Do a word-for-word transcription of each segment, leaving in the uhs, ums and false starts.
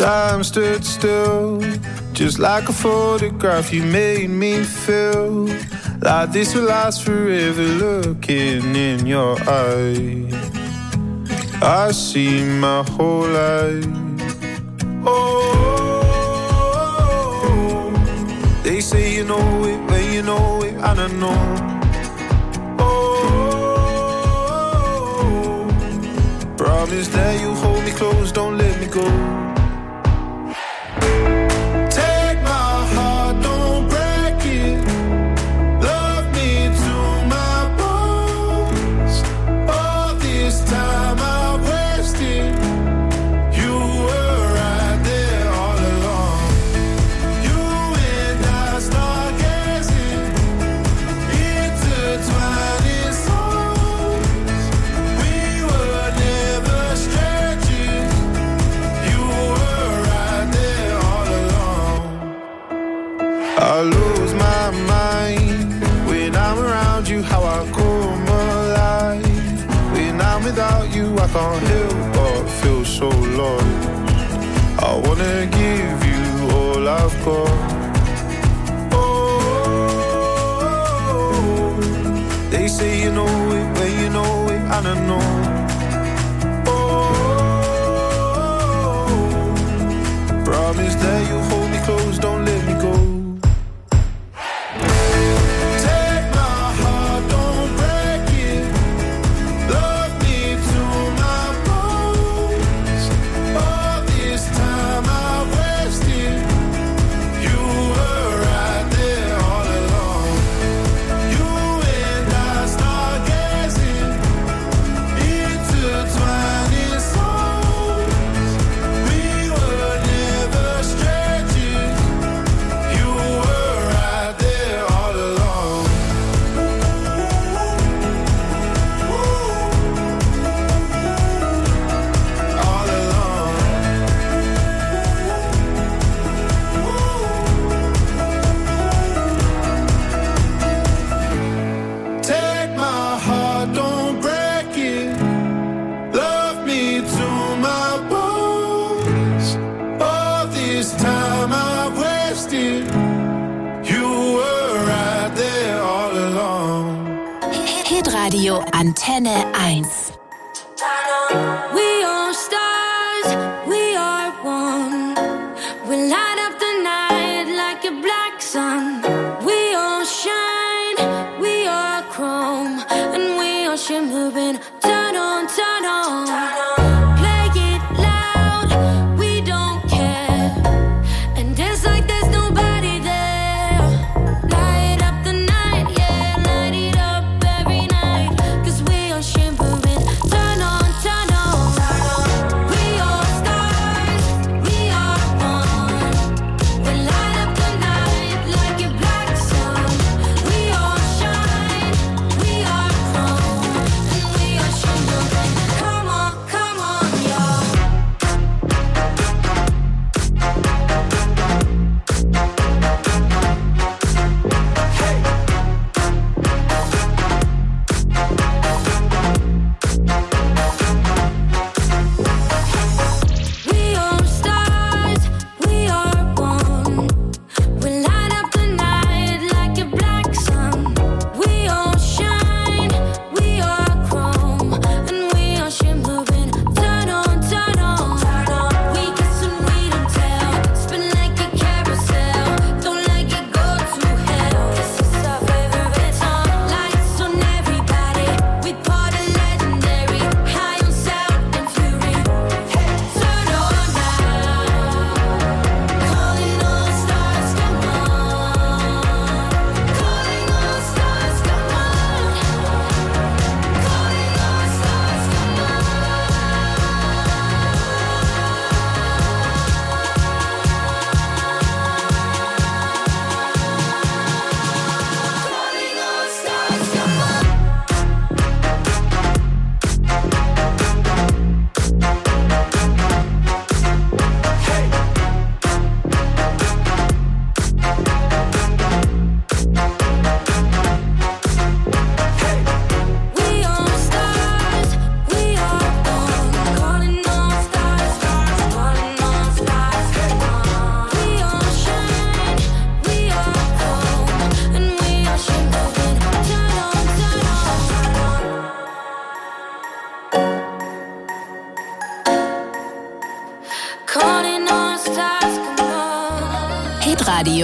Time stood still, just like a photograph. You made me feel like this will last forever. Looking in your eyes, I see my whole life. Oh, they say you know it when you know it, and I know. Oh, promise that you hold me close, don't let me go. I lose my mind when I'm around you, how I come alive. When I'm without you, I can't help but feel so lost. I wanna give you all I've got. Oh, they say you know it when you know it, and I know. Oh, promise that you hold me close, don't let me go. Radio Antenne eins. We are stars, we are one. We light up the night like a black sun. We all shine, we are chrome, and we are shimmering. Turn on, turn on. Play it loud, we don't care. And dance like there's nobody there. Light up the night, yeah, light it up every night. 'Cause we are shimmering.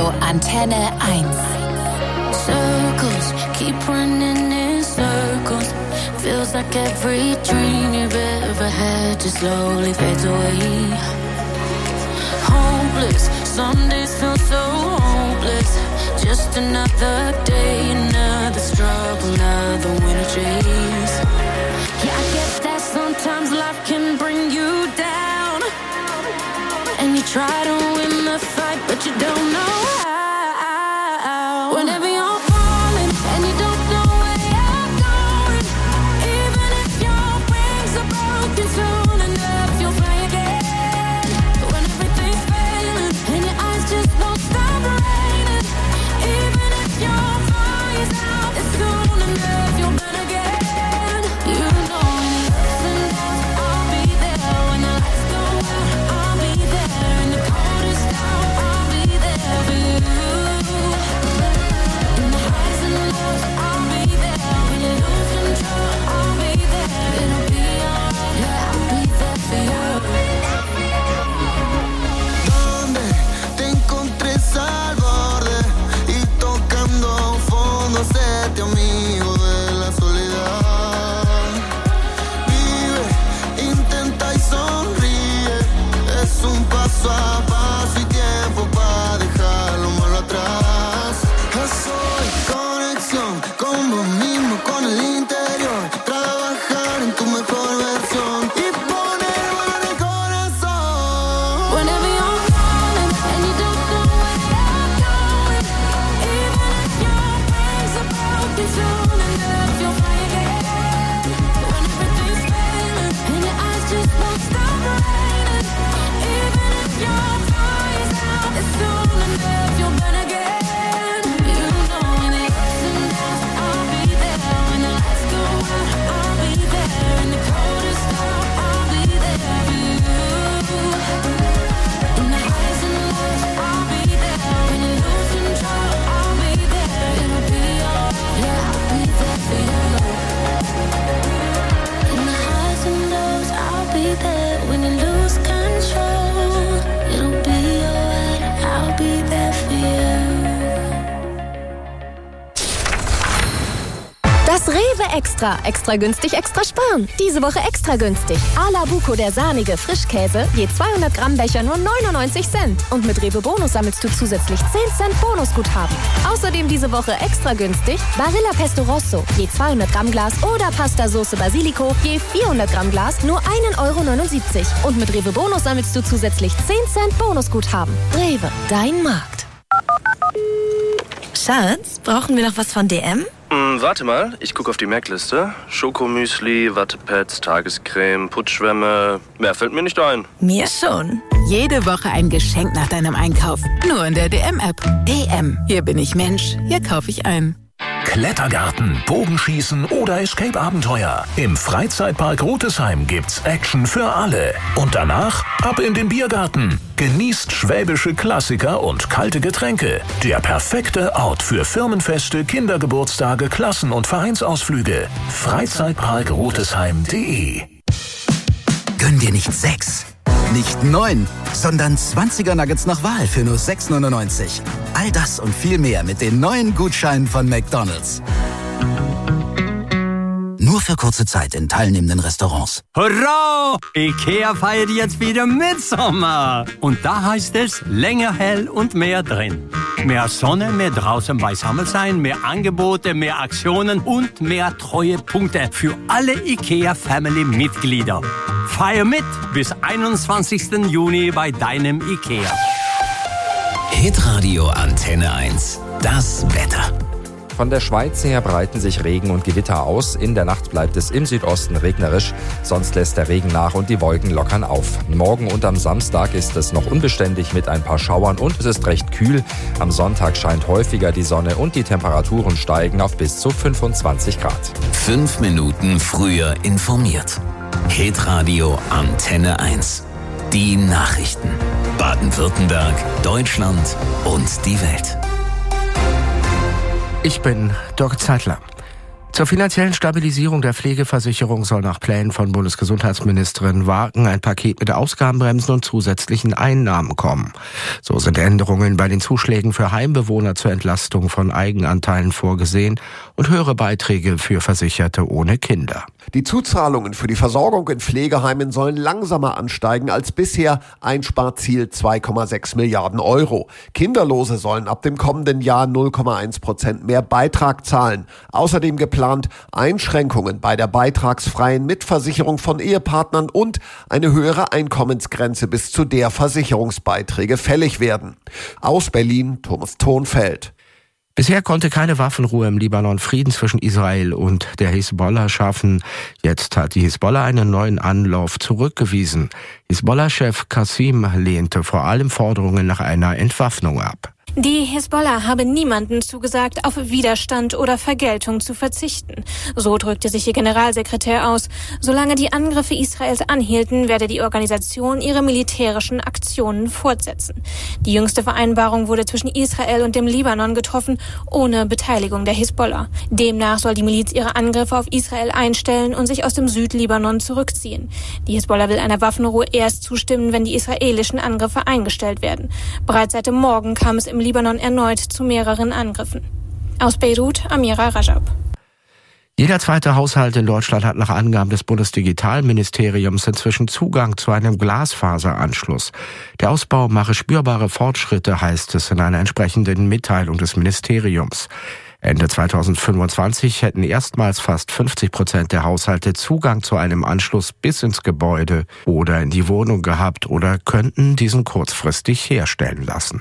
Hitradio Antenne eins. Circles keep running in circles. Feels like every dream you've ever had just slowly fades away. Hopeless, some days feel so hopeless. Just another day, another struggle, another winter chase. Yeah, I get that sometimes life can bring you down, and you try to win the fight, but you don't know how. Whenever you're falling and you don't know where you're going, even if your wings are broken, soon enough you'll fly again. When everything's failing and your eyes just won't stop raining, even if your fire's out, it's soon enough you'll burn again. You know when the ups and downs, I'll be there. When the lights go out, I'll be there. In the coldest hour, I'll be there for you. In the highs and lows, I'll be there. When you lose control, I'll be there. It'll be alright, yeah, I'll be there for you. Donde te encontres al borde y tocando fondo, séte amigo de la soledad. Vive, intenta y sonríe. Es un paso a paso y tiempo para dejar lo malo atrás. Soy conexión con vos mismo, con el interior. Trabajar en tu mejor versión y poner en el corazón. Whenever you're falling and you don't know where you're going, even if your wings are broken, soon enough you'll fly again. When everything's failing and your eyes just won't stop raining, even if your fire's out, it's soon enough you'll burn again. You know when the ups and downs, I'll be there. When the lights go out, I'll be there. In the coldest hour, I'll be there for you. In the highs and lows, I'll be there. When you lose control, I'll be there. It'll be alright, yeah, I'll be there for you. In the highs and lows, I'll be there. When you lose control, it'll be alright, I'll be there for you. Das Rewe Extra. Extra günstig, extra sparen. Diese Woche extra günstig. A-la Buco, der sahnige Frischkäse. Je zweihundert Gramm Becher nur neunundneunzig Cent. Und mit Rewe Bonus sammelst du zusätzlich zehn Cent Bonusguthaben. Außerdem diese Woche extra günstig. Barilla Pesto Rosso. Je zweihundert Gramm Glas oder Pasta Soße Basilico. Je vierhundert Gramm Glas nur ein Euro neunundsiebzig. Und mit Rewe Bonus sammelst du zusätzlich zehn Cent Bonusguthaben. Rewe, dein Markt. Schatz, brauchen wir noch was von D M? Hm, warte mal, ich gucke auf die Merkliste. Schokomüsli, Wattepads, Tagescreme, Putzschwämme. Mehr fällt mir nicht ein. Mir schon. Jede Woche ein Geschenk nach deinem Einkauf. Nur in der D M-App. D M. Hier bin ich Mensch. Hier kaufe ich ein. Klettergarten, Bogenschießen oder Escape-Abenteuer. Im Freizeitpark Rotesheim gibt's Action für alle. Und danach ab in den Biergarten. Genießt schwäbische Klassiker und kalte Getränke. Der perfekte Ort für Firmenfeste, Kindergeburtstage, Klassen- und Vereinsausflüge. Freizeitpark Rotesheim punkt de. Gönn dir nicht sechs, nicht neun, sondern zwanziger Nuggets nach Wahl für nur sechs neunundneunzig. All das und viel mehr mit den neuen Gutscheinen von McDonald's. Nur für kurze Zeit in teilnehmenden Restaurants. Hurra! Ikea feiert jetzt wieder Mitsommer. Und da heißt es länger hell und mehr drin. Mehr Sonne, mehr draußen beisammen sein, mehr Angebote, mehr Aktionen und mehr Treuepunkte für alle Ikea-Family-Mitglieder. Feier mit bis einundzwanzigsten Juni bei deinem Ikea. Hitradio Antenne eins. Das Wetter. Von der Schweiz her breiten sich Regen und Gewitter aus. In der Nacht bleibt es im Südosten regnerisch. Sonst lässt der Regen nach und die Wolken lockern auf. Morgen und am Samstag ist es noch unbeständig mit ein paar Schauern und es ist recht kühl. Am Sonntag scheint häufiger die Sonne und die Temperaturen steigen auf bis zu fünfundzwanzig Grad. Fünf Minuten früher informiert. Hitradio Antenne eins. Die Nachrichten. Baden-Württemberg, Deutschland und die Welt. Ich bin Dirk Zeitler. Zur finanziellen Stabilisierung der Pflegeversicherung soll nach Plänen von Bundesgesundheitsministerin Wagen ein Paket mit Ausgabenbremsen und zusätzlichen Einnahmen kommen. So sind Änderungen bei den Zuschlägen für Heimbewohner zur Entlastung von Eigenanteilen vorgesehen und höhere Beiträge für Versicherte ohne Kinder. Die Zuzahlungen für die Versorgung in Pflegeheimen sollen langsamer ansteigen als bisher. Einsparziel zwei Komma sechs Milliarden Euro. Kinderlose sollen ab dem kommenden Jahr null Komma eins Prozent mehr Beitrag zahlen. Außerdem geplant Einschränkungen bei der beitragsfreien Mitversicherung von Ehepartnern und eine höhere Einkommensgrenze, bis zu der Versicherungsbeiträge fällig werden. Aus Berlin, Thomas Thonfeld. Bisher konnte keine Waffenruhe im Libanon Frieden zwischen Israel und der Hisbollah schaffen. Jetzt hat die Hisbollah einen neuen Anlauf zurückgewiesen. Hisbollah-Chef Qassim lehnte vor allem Forderungen nach einer Entwaffnung ab. Die Hisbollah habe niemanden zugesagt, auf Widerstand oder Vergeltung zu verzichten. So drückte sich ihr Generalsekretär aus. Solange die Angriffe Israels anhielten, werde die Organisation ihre militärischen Aktionen fortsetzen. Die jüngste Vereinbarung wurde zwischen Israel und dem Libanon getroffen, ohne Beteiligung der Hisbollah. Demnach soll die Miliz ihre Angriffe auf Israel einstellen und sich aus dem Südlibanon zurückziehen. Die Hisbollah will einer Waffenruhe erst zustimmen, wenn die israelischen Angriffe eingestellt werden. Bereits seit dem Morgen kam es im Libanon erneut zu mehreren Angriffen. Aus Beirut, Amira Rajab. Jeder zweite Haushalt in Deutschland hat nach Angaben des Bundesdigitalministeriums inzwischen Zugang zu einem Glasfaseranschluss. Der Ausbau mache spürbare Fortschritte, heißt es in einer entsprechenden Mitteilung des Ministeriums. Ende zweitausendfünfundzwanzig hätten erstmals fast fünfzig Prozent der Haushalte Zugang zu einem Anschluss bis ins Gebäude oder in die Wohnung gehabt oder könnten diesen kurzfristig herstellen lassen.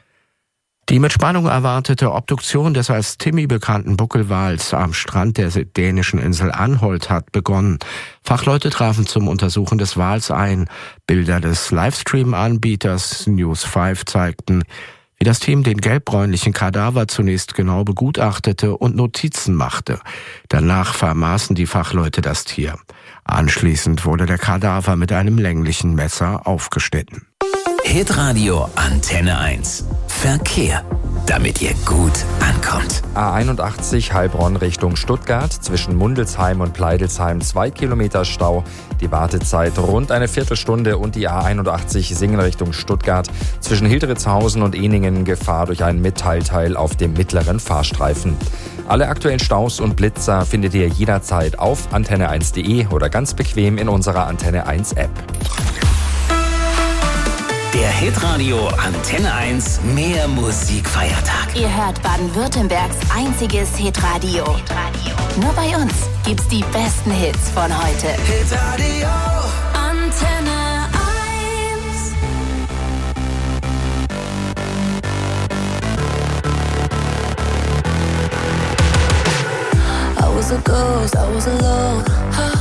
Die mit Spannung erwartete Obduktion des als Timmy bekannten Buckelwals am Strand der dänischen Insel Anholt hat begonnen. Fachleute trafen zum Untersuchen des Wals ein. Bilder des Livestream-Anbieters News fünf zeigten, wie das Team den gelbbräunlichen Kadaver zunächst genau begutachtete und Notizen machte. Danach vermaßen die Fachleute das Tier. Anschließend wurde der Kadaver mit einem länglichen Messer aufgeschnitten. Hitradio Antenne eins. Verkehr, damit ihr gut ankommt. A einundachtzig Heilbronn Richtung Stuttgart, zwischen Mundelsheim und Pleidelsheim zwei Kilometer Stau. Die Wartezeit rund eine Viertelstunde und die A einundachtzig Singen Richtung Stuttgart, zwischen Hildritzhausen und Ehningen Gefahr durch einen Metallteil auf dem mittleren Fahrstreifen. Alle aktuellen Staus und Blitzer findet ihr jederzeit auf antenne eins punkt de oder ganz bequem in unserer Antenne eins App. Der Hitradio Antenne eins Mehr Musikfeiertag. Ihr hört Baden-Württembergs einziges Hitradio. Hitradio. Nur bei uns gibt's die besten Hits von heute. Hitradio Antenne eins. I was a ghost, I was alone.